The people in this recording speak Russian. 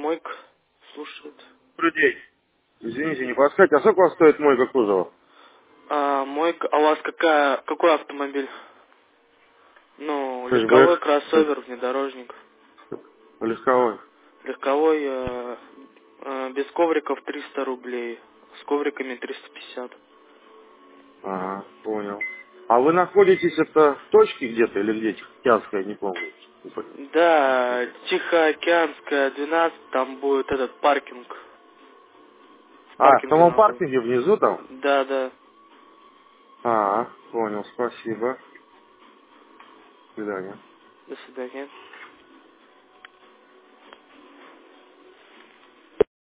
Мойка слушает. Добрый день. Извините, не подскажете, а сколько у вас стоит мойка кузова? Мойка, а у вас какой автомобиль? Ну, легковой, Хэчбэк. кроссовер, внедорожник. Легковой. Легковой, без ковриков 300 рублей. С ковриками 350. Ага, понял. А вы находитесь это в точке где-то или где? Тихоокеанская, не помню. Да, Тихоокеанская, 12, там будет этот паркинг. В А, в паркинге самом находится. паркинге внизу там? Да, да. А, понял, спасибо. До свидания. До свидания.